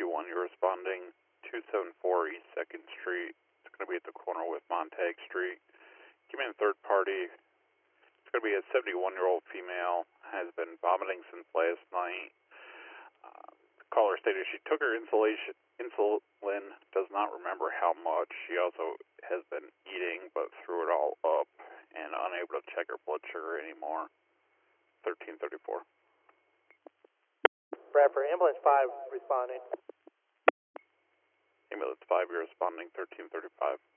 Rescue 1, you're responding 274 East 2nd Street. It's going to be at the corner with Montague Street. Give me a third party. It's going to be a 71-year-old female, has been vomiting since last night. The caller stated she took her insulin, does not remember how much. She also has been eating, but threw it all up and unable to check her blood sugar anymore. 1334. Bradford, ambulance 5 responding. Ambulance 5, you're responding 1335.